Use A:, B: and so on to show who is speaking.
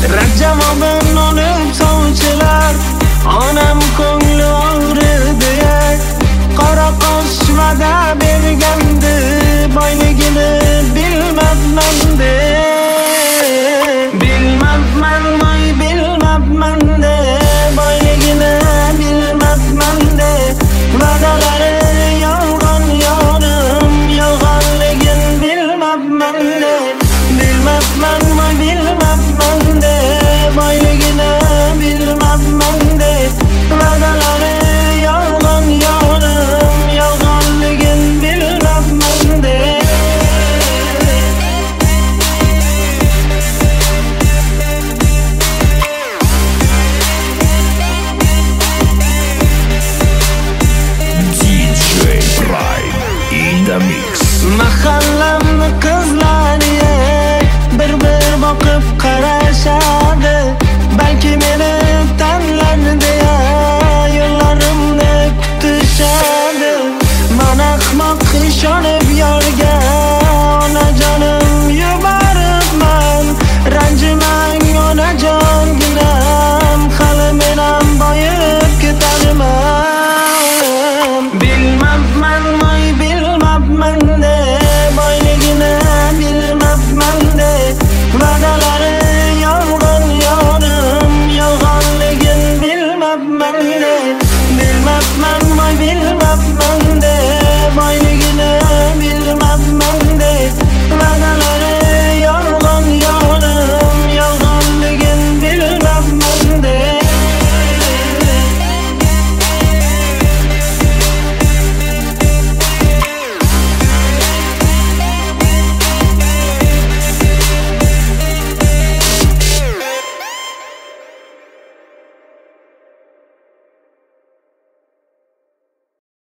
A: Rajamobin olib sovchilar, onam ko'ngli og'ridi. Qora qosh va'da bergandi, boyligini bilmabman de. Bilmabman, voy bilmabman de, boyligini bilmabman de. Va'dalari yolg'on yorim, yolg'onligin bilmabman de. Bilmabman, voy bilmabman de, boyligini bilmabman de. Va'dalari yolg'on yorim, yolg'onligin bilmabman de.
B: DJ Prime in the mix.
A: Mahallamni qizlari bir boqib qarashadi, balki meni tanlar deya yo'llarimni kutishadi. Men ahmoq ishonib yorga onajonim yuboribman. Ranjimang onajonginam, hali men ham boyib ketadiman. Bilmabman, voy bilmabman de, boyligini bilmabman de. Va'dalari yolg'on yorim, yolg'onligin bilmabman de. Bilmabman, voy bilmabman de.